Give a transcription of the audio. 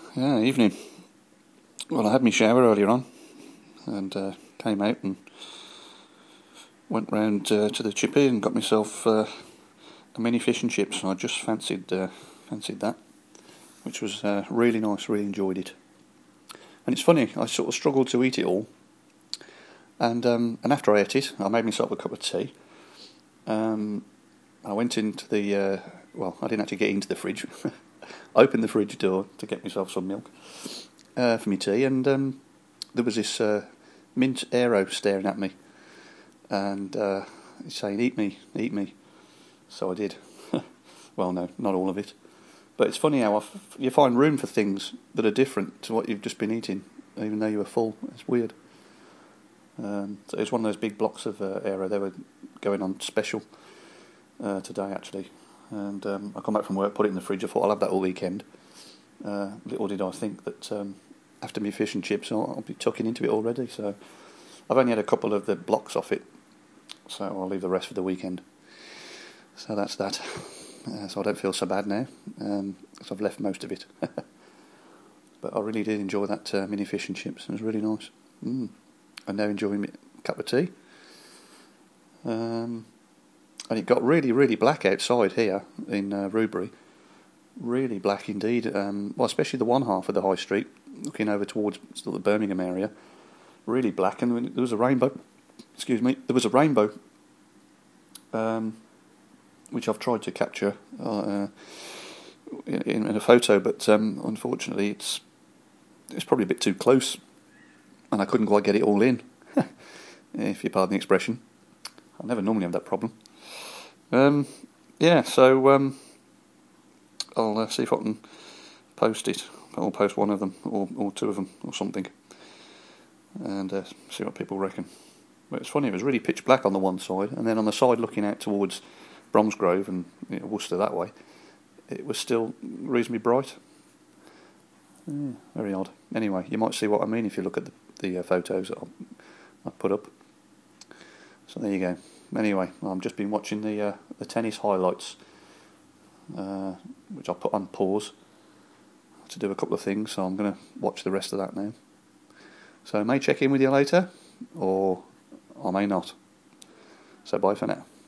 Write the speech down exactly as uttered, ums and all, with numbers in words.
Yeah, evening. Well, I had my shower earlier on and uh, came out and went round uh, to the chippy and got myself uh, a mini fish and chips. I just fancied uh, fancied that, which was uh, really nice. Really enjoyed it. And it's funny, I sort of struggled to eat it all, and um, and after I ate it, I made myself a cup of tea. Um, I went into the uh, well, I didn't actually get into the fridge. I opened the fridge door to get myself some milk uh, for my tea, and um, there was this uh, mint aero staring at me, and uh, he's saying, "Eat me, eat me." So I did. Well, no, not all of it, but it's funny how I f- you find room for things that are different to what you've just been eating, even though you were full. It's weird. Um, so it was one of those big blocks of uh, aero. They were going on special uh, today, actually, and um, I come back from work, put it in the fridge. I thought I'll have that all weekend. Uh, little did I think that um, after my fish and chips, I'll, I'll be tucking into it already. So I've only had a couple of the blocks off it, so I'll leave the rest for the weekend. So that's that. Uh, so I don't feel so bad now, um, because I've left most of it. But I really did enjoy that uh, mini fish and chips. It was really nice. Mm. I'm now enjoying a cup of tea. Um, and it got really, really black outside here in uh, Rubery. Really black indeed. Um, well, especially the one half of the high street, looking over towards still the Birmingham area. Really black, and there was a rainbow. Excuse me. There was a rainbow, um, which I've tried to capture uh, in, in a photo, but um, unfortunately, it's it's probably a bit too close, and I couldn't quite get it all in. If you pardon the expression. I never normally have that problem. Um, yeah, so um, I'll uh, see if I can post it. I'll post one of them, or, or two of them, or something, and uh, see what people reckon. But it's funny, it was really pitch black on the one side, and then on the side looking out towards Bromsgrove and you know, Worcester that way, it was still reasonably bright. Yeah, very odd. Anyway, you might see what I mean if you look at the, the uh, photos that I'll, I'll put up. So there you go. Anyway, I've just been watching the uh, the tennis highlights, uh, which I'll put on pause to do a couple of things, so I'm going to watch the rest of that now. So I may check in with you later, or I may not. So bye for now.